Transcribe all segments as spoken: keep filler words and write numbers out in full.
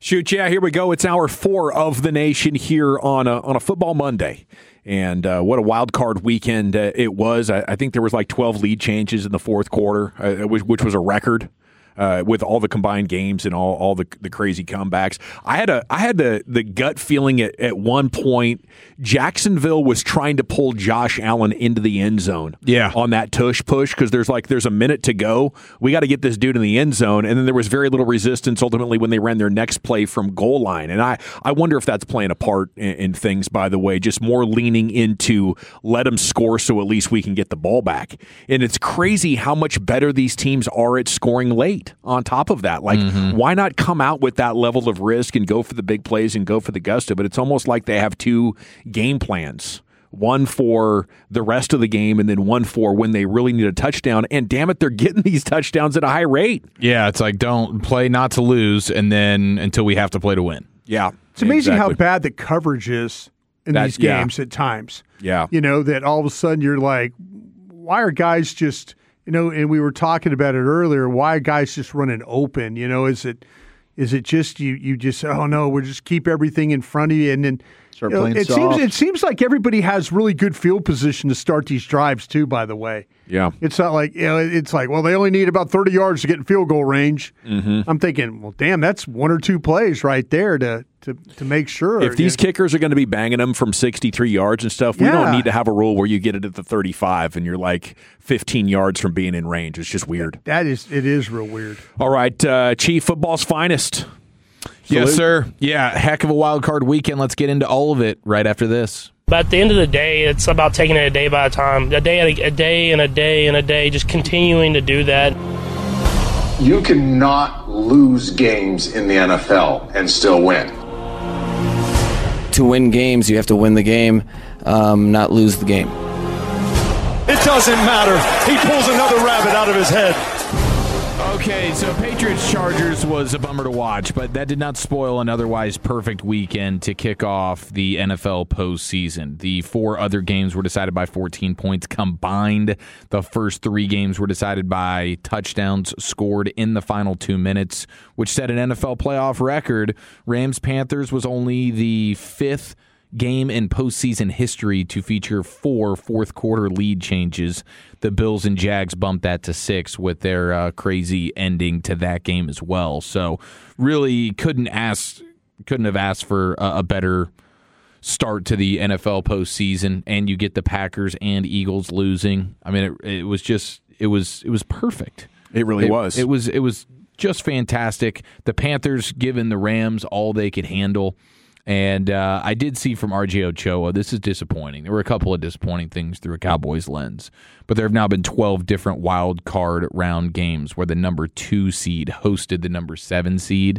Shoot, yeah, here we go. It's hour four of the nation here on a, on a football Monday. And uh, what a wild card weekend uh, it was. I, I think there was like twelve lead changes in the fourth quarter, uh, which, which was a record. Uh, with all the combined games and all, all the the crazy comebacks. I had a I had the, the gut feeling at, at one point Jacksonville was trying to pull Josh Allen into the end zone yeah. on that tush push because there's like there's a minute to go. We got to get this dude in the end zone. And then there was very little resistance ultimately when they ran their next play from goal line. And I, I wonder if that's playing a part in, in things, by the way, just more leaning into let them score so at least we can get the ball back. And it's crazy how much better these teams are at scoring late. On top of that, like, mm-hmm. why not come out with that level of risk and go for the big plays and go for the gusto? But it's almost like they have two game plans, one for the rest of the game and then one for when they really need a touchdown. And damn it, they're getting these touchdowns at a high rate. Yeah, it's like don't play not to lose and then until we have to play to win. Yeah. It's amazing exactly. how bad the coverage is in that, these games yeah. at times. Yeah. You know, that all of a sudden you're like, why are guys just – You know, and we were talking about it earlier. Why are guys just running open? You know, is it is it just you? You just oh no, we just keep everything in front of you, and then start you know, playing it soft. seems it seems like everybody has really good field position to start these drives too. By the way, yeah, it's not like you know, it's like well they only need about thirty yards to get in field goal range. Mm-hmm. I'm thinking, well, damn, that's one or two plays right there to to to make sure. If these you know. kickers are going to be banging them from sixty-three yards and stuff, we Yeah. don't need to have a rule where you get it at the thirty-five and you're like fifteen yards from being in range. It's just weird. That is, it is real weird. All right, uh, Chief, football's finest. Yes, Salute. sir. Yeah, heck of a wild card weekend. Let's get into all of it right after this. But at the end of the day, it's about taking it a day by a time, a day, a day, and a day, and a day, just continuing to do that. You cannot lose games in the N F L and still win. To win games, you have to win the game, um, not lose the game. It doesn't matter. He pulls another rabbit out of his head. Okay, so Patriots-Chargers was a bummer to watch, but that did not spoil an otherwise perfect weekend to kick off the N F L postseason. The four other games were decided by fourteen points combined. The first three games were decided by touchdowns scored in the final two minutes, which set an N F L playoff record. Rams-Panthers was only the fifth game in postseason history to feature four fourth-quarter lead changes. The Bills and Jags bumped that to six with their uh, crazy ending to that game as well. So really couldn't ask, couldn't have asked for a, a better start to the N F L postseason. And you get the Packers and Eagles losing. I mean, it, it was just it was it was perfect. It really it, was. It was it was just fantastic. The Panthers giving the Rams all they could handle. And uh, I did see from R J Ochoa, this is disappointing. There were a couple of disappointing things through a Cowboys lens. But there have now been twelve different wild card round games where the number two seed hosted the number seven seed.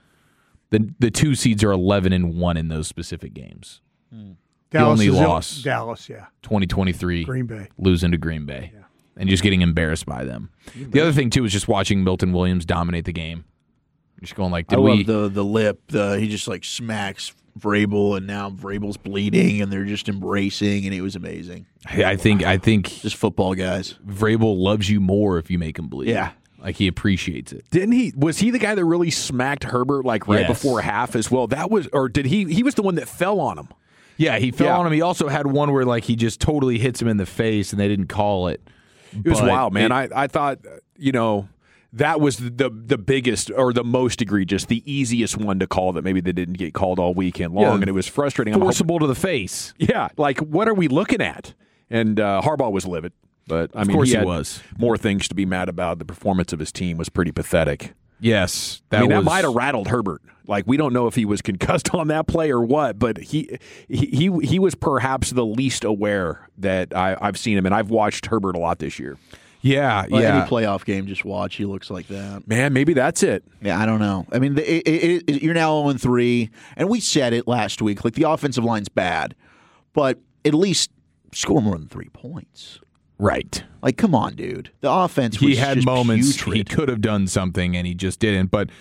The the two seeds are eleven and one in those specific games. Hmm. The Dallas only is loss, ill- Dallas, yeah. twenty twenty-three, Green Bay. losing to Green Bay. Yeah. And just getting embarrassed by them. The other thing, too, is just watching Milton Williams dominate the game. Just going like, did I we? love the the lip. The, he just like smacks Vrabel, and now Vrabel's bleeding, and they're just embracing, and it was amazing. I think I think Just football guys. Vrabel loves you more if you make him bleed. Yeah. Like he appreciates it. Didn't he? Was he the guy that really smacked Herbert like right Yes. before half as well? That was, or did he? He was the one that fell on him. Yeah, he fell Yeah. on him. He also had one where like he just totally hits him in the face, and they didn't call it. It was But wild, man. it- I, I thought, you know, that was the the biggest or the most egregious, the easiest one to call that maybe they didn't get called all weekend long, Yeah. and it was frustrating. I'm hoping- forcible to the face. yeah, like what are we looking at? And uh, Harbaugh was livid, but I Of mean, course he had was. more things to be mad about. The performance of his team was pretty pathetic. Yes, that I mean, was, that might have rattled Herbert. Like we don't know if he was concussed on that play or what, but he he he, he was perhaps the least aware that I, I've seen him, and I've watched Herbert a lot this year. Yeah, Well, yeah. Any playoff game, just watch. He looks like that. Man, maybe that's it. Yeah, I don't know. I mean, the, it, it, it, you're now oh and three, and we said it last week. Like, the offensive line's bad, but at least score more than three points. Right. Like, come on, dude. The offense was He had just moments putrid. he could have done something, and he just didn't. But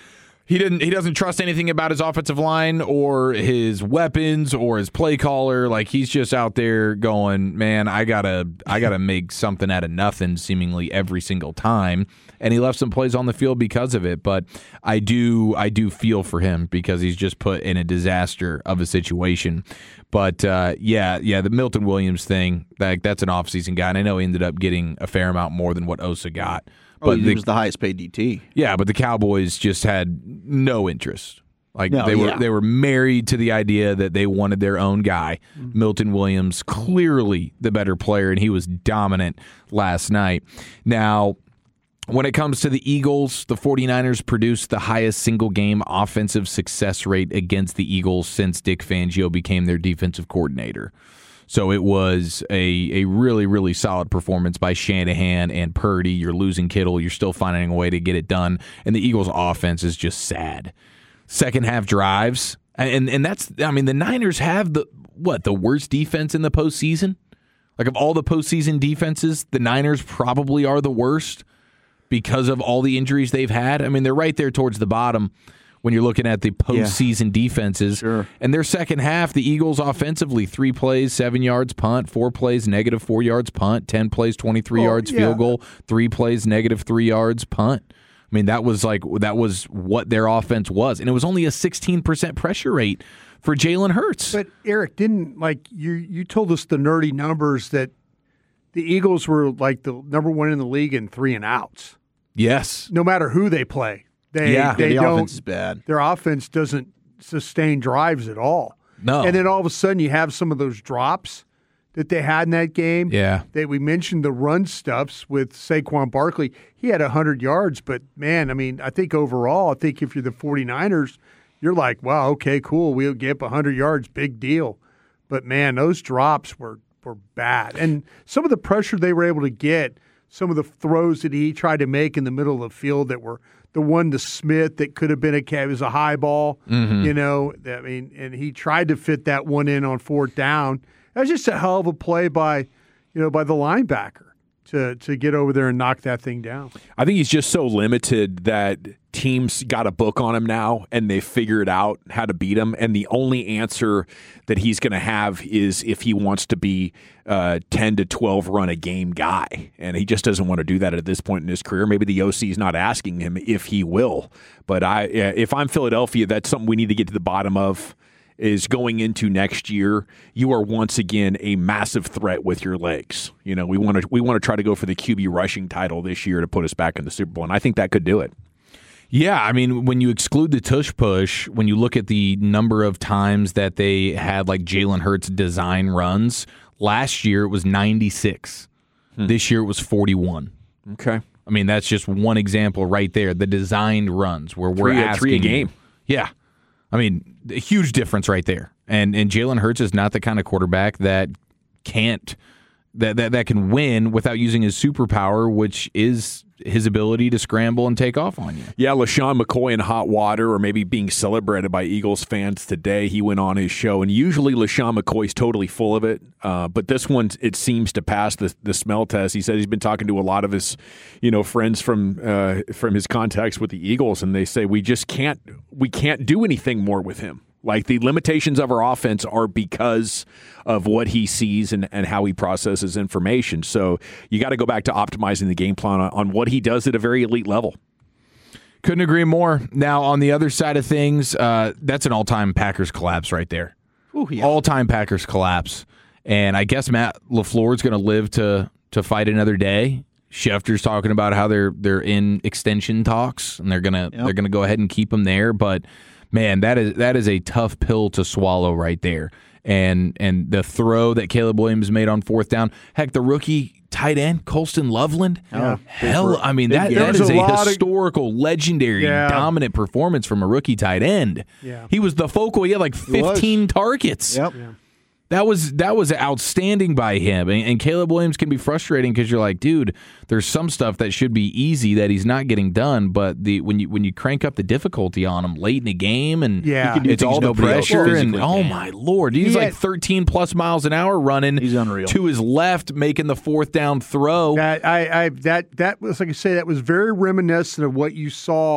He didn't. He doesn't trust anything about his offensive line or his weapons or his play caller. Like he's just out there going, man, I gotta, I gotta make something out of nothing, seemingly every single time. And he left some plays on the field because of it. But I do, I do feel for him because he's just put in a disaster of a situation. But uh, yeah, yeah, the Milton Williams thing, that that's an offseason guy, and I know he ended up getting a fair amount more than what Osa got. But Oh, he the, was the highest paid D T. Yeah, but the Cowboys just had no interest. Like No, they were yeah. they were married to the idea that they wanted their own guy. Milton Williams, clearly the better player, and he was dominant last night. Now, when it comes to the Eagles, the 49ers produced the highest single-game offensive success rate against the Eagles since Dick Fangio became their defensive coordinator. So it was a, a really, really solid performance by Shanahan and Purdy. You're losing Kittle. You're still finding a way to get it done. And the Eagles' offense is just sad. Second half drives. And and that's, I mean, the Niners have the, what, the worst defense in the postseason? Like of all the postseason defenses, the Niners probably are the worst because of all the injuries they've had. I mean, they're right there towards the bottom when you're looking at the postseason yeah. defenses. Sure. And their second half, the Eagles offensively, three plays, seven yards punt, four plays, negative four yards punt, ten plays, twenty-three well, yards yeah. field goal, three plays, negative three yards punt. I mean, that was like that was what their offense was. And it was only a sixteen percent pressure rate for Jalen Hurts. But Eric, didn't like you you told us the nerdy numbers that the Eagles were like the number one in the league in three and outs. Yes. No matter who they play. They, Yeah. they the don't, offense is bad. Their offense doesn't sustain drives at all. No. And then all of a sudden you have some of those drops that they had in that game. Yeah. That we mentioned the run stuffs with Saquon Barkley. He had one hundred yards, but, man, I mean, I think overall, I think if you're the 49ers, you're like, wow, okay, cool. We'll get up one hundred yards, big deal. But, man, those drops were, were bad. And some of the pressure they were able to get, some of the throws that he tried to make in the middle of the field that were the one to Smith that could have been a it was a high ball, Mm-hmm. you know. I mean, and he tried to fit that one in on fourth down. That was just a hell of a play by, you know, by the linebacker to to get over there and knock that thing down. I think he's just so limited that teams got a book on him now and they figured out how to beat him. And the only answer that he's going to have is if he wants to be a ten to twelve run a game guy. And he just doesn't want to do that at this point in his career. Maybe the O C is not asking him if he will. But I, if I'm Philadelphia, that's something we need to get to the bottom of. Is going into next year, you are once again a massive threat with your legs. You know, we want to we want to try to go for the Q B rushing title this year to put us back in the Super Bowl, and I think that could do it. Yeah, I mean, when you exclude the tush push, when you look at the number of times that they had like Jalen Hurts design runs, last year it was ninety-six. Hmm. This year it was forty-one. Okay. I mean, that's just one example right there. The designed runs where we're three, asking three a game. Yeah. I mean, a huge difference right there. And and Jalen Hurts is not the kind of quarterback that can't that, that that can win without using his superpower, which is his ability to scramble and take off on you. Yeah, LaShawn McCoy in hot water, or maybe being celebrated by Eagles fans today. He went on his show, and usually LaShawn McCoy's totally full of it, uh, but this one, it seems to pass the the smell test. He said he's been talking to a lot of his, you know, friends from uh, from his contacts with the Eagles, and they say we just can't we can't do anything more with him. Like the limitations of our offense are because of what he sees and, and how he processes information. So you got to go back to optimizing the game plan on, on what he does at a very elite level. Couldn't agree more. Now, on the other side of things, uh, that's an all-time Packers collapse right there. Ooh, yeah. All-time Packers collapse. And I guess Matt LaFleur is going to live to to fight another day. Schefter's talking about how they're they're in extension talks and they're gonna yep. they're gonna go ahead and keep him there. But man, that is that is a tough pill to swallow right there. And and the throw that Caleb Williams made on fourth down, heck, the rookie tight end Colston Loveland, Yeah. hell, I mean that, that is a, a historical, of, legendary, yeah. dominant performance from a rookie tight end. Yeah. He was the focal. He had like fifteen targets. Yep. Yeah. That was that was outstanding by him. And, and Caleb Williams can be frustrating because you're like, dude, there's some stuff that should be easy that he's not getting done. But the when you when you crank up the difficulty on him late in the game and yeah. it's all the pressure and can. oh my Lord, he's he like had, thirteen plus miles an hour running. He's unreal. To his left, making the fourth down throw. That I, I that that was like I say, that was very reminiscent of what you saw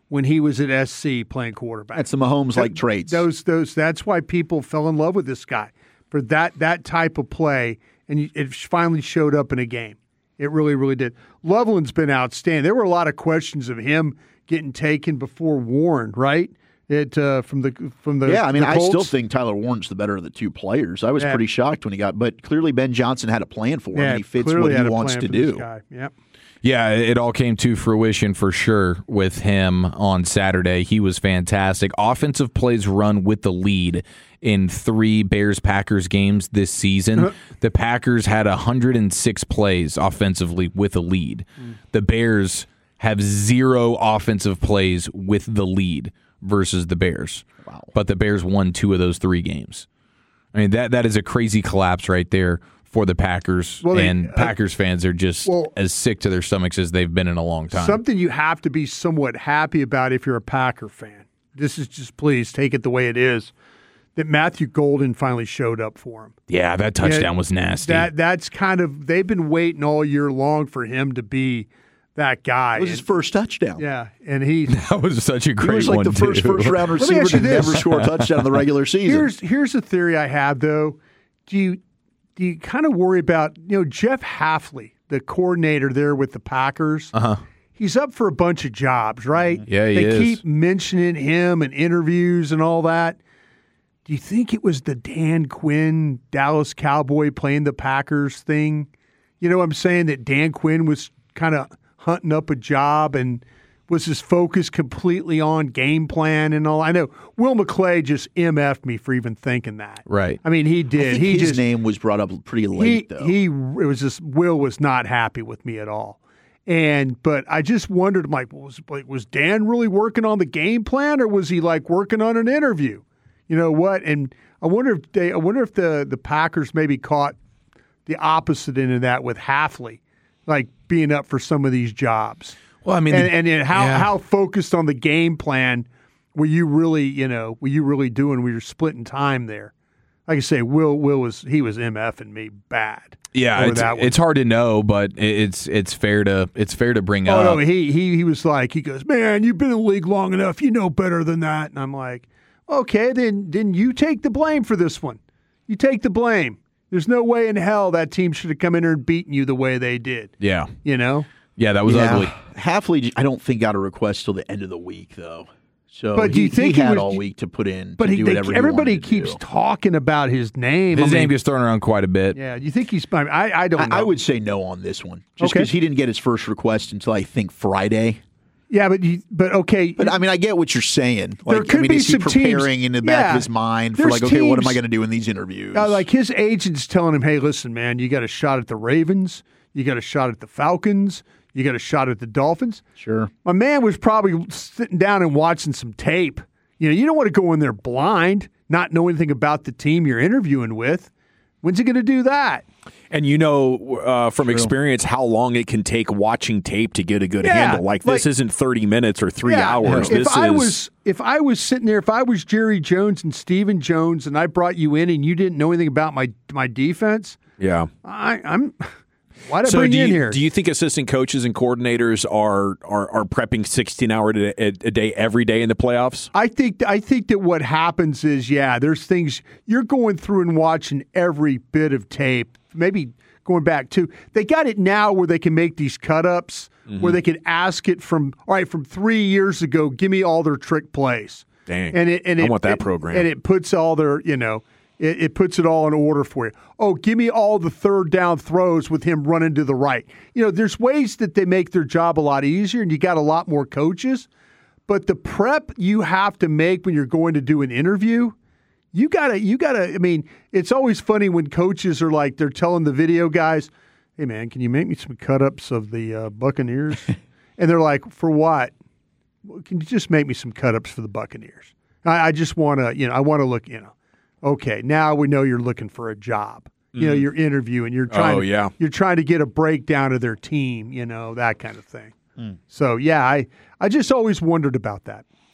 when he was at S C playing quarterback. That's the Mahomes-like That- traits. Those, those. That's why people fell in love with this guy for that that type of play, and it finally showed up in a game. It really, really did. Loveland's been outstanding. There were a lot of questions of him getting taken before Warren, right? It uh, from the from the yeah, I mean, the I Colts. still think Tyler Warren's the better of the two players. I was Yeah. pretty shocked when he got, but clearly Ben Johnson had a plan for him, Yeah, and he fits clearly what he had a wants plan to for this do. guy. Yep. Yeah, it all came to fruition for sure with him on Saturday. He was fantastic. Offensive plays run with the lead in three Bears-Packers games this season. The Packers had one hundred six plays offensively with a lead. The Bears have zero offensive plays with the lead versus the Bears. Wow. But the Bears won two of those three games. I mean, that that is a crazy collapse right there for the Packers, Well, they- and Packers fans are just well- as sick to their stomachs as they've been in a long time. Something you have to be somewhat happy about if you're a Packer fan. This is just, please take it the way it is, that Matthew Golden finally showed up for him. Yeah, that touchdown Yeah, was nasty. That that's kind of, they've been waiting all year long for him to be that guy. It was his And- first touchdown. yeah, and he that was such a He great was like one the first too. first round me receiver ask to you this. never score a touchdown in the regular season. Here's here's a theory I have though. Do you do you kind of worry about, you know, Jeff Hafley, the coordinator there with the Packers? Uh-huh. He's up for a bunch of jobs, right? Yeah, he they is. keep mentioning him in interviews and all that. Do you think it was the Dan Quinn Dallas Cowboy playing the Packers thing? You know what I'm saying? That Dan Quinn was kind of hunting up a job and was his focus completely on game plan and all. I know Will McClay just M F'd me for even thinking that. Right. I mean, he I did. think he his just name was brought up pretty late, he, though. He it was just Will was not happy with me at all. And but I just wondered, I'm like, was like was Dan really working on the game plan, or was he like working on an interview? You know what? And I wonder if they I wonder if the the Packers maybe caught the opposite end of that with Hafley, like being up for some of these jobs. Well, I mean, and the- and, and how yeah. how focused on the game plan were you really, you know, were you really doing? We were splitting time there. Like I say, Will Will was he was MFing me bad. Yeah, over it's, that one. it's hard to know, but it- it's it's fair to it's fair to bring Oh up. no, he he he was like, he goes, man, you've been in the league long enough, you know better than that. And I'm like, okay, then then you take the blame for this one. You take the blame. There's no way in hell that team should have come in there and beaten you the way they did. yeah, You know. yeah, that was yeah. ugly. Hafley, I don't think got a request till the end of the week, though. So But do he, you think he he had was- all week to put in But to he, do they, whatever he everybody wanted to keeps do. talking about his name. His I mean, name gets thrown around quite a bit. yeah. Do you think he's? I mean, I, I don't I, know. I would say no on this one, just Okay. because he didn't get his first request until I think Friday. Yeah, but you, but okay. But I mean, I get what you're saying. There Like, could I mean, be is he some teams- preparing in the back Yeah. of his mind for There's like, okay, what am I teams- going to do in these interviews? Uh, like his agent's telling him, "Hey, listen, man, you got a shot at the Ravens, you got a shot at the Falcons, you got a shot at the Dolphins." Sure. My man was probably sitting down and watching some tape. You know, you don't want to go in there blind, not know anything about the team you're interviewing with. When's he going to do that? And you know uh, from experience how long it can take watching tape to get a good Yeah, handle. Like, this like- isn't thirty minutes or three Yeah. hours. If This I is was if I was sitting there, if I was Jerry Jones and Stephen Jones, and I brought you in and you didn't know anything about my my defense, yeah. I, I'm. Why'd I So bring do you you, in here? do you think assistant coaches and coordinators are are, are prepping sixteen hours a, a, a day every day in the playoffs? I think I think that what happens is, yeah, there's things you're going through and watching every bit of tape. Maybe going back to they got it now where they can make these cut ups Mm-hmm. where they can ask it from all right from three years ago. Give me all their trick plays. Dang. And it and I it, want that it- program. And it puts all their you know. It, it puts it all in order for you. Oh, give me all the third down throws with him running to the right. You know, there's ways that they make their job a lot easier, and you got a lot more coaches. But the prep you have to make when you're going to do an interview, you gotta, you gotta. I mean, it's always funny when coaches are like, they're telling the video guys, "Hey, man, can you make me some cut-ups of the uh, Buccaneers?" And they're like, "For what? Well, can you just make me some cut-ups for the Buccaneers? I, I just want to, you know, I want to look, you know." Okay, now we know you're looking for a job. You know, you're interviewing. You're trying. Oh, to, yeah. You're trying to get a breakdown of their team. You know, that kind of thing. So yeah, I I just always wondered about that.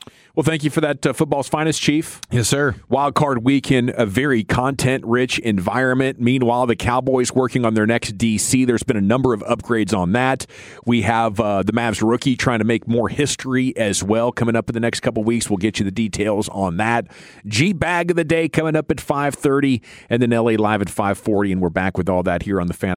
Well, thank you for that, uh, football's finest, Chief. Yes, sir. Wild Card Weekend, a very content-rich environment. Meanwhile, the Cowboys working on their next D C. There's been a number of upgrades on that. We have uh, the Mavs rookie trying to make more history as well coming up in the next couple weeks. We'll get you the details on that. G-Bag of the day coming up at five thirty, and then L A Live at five forty, and we're back with all that here on the Fan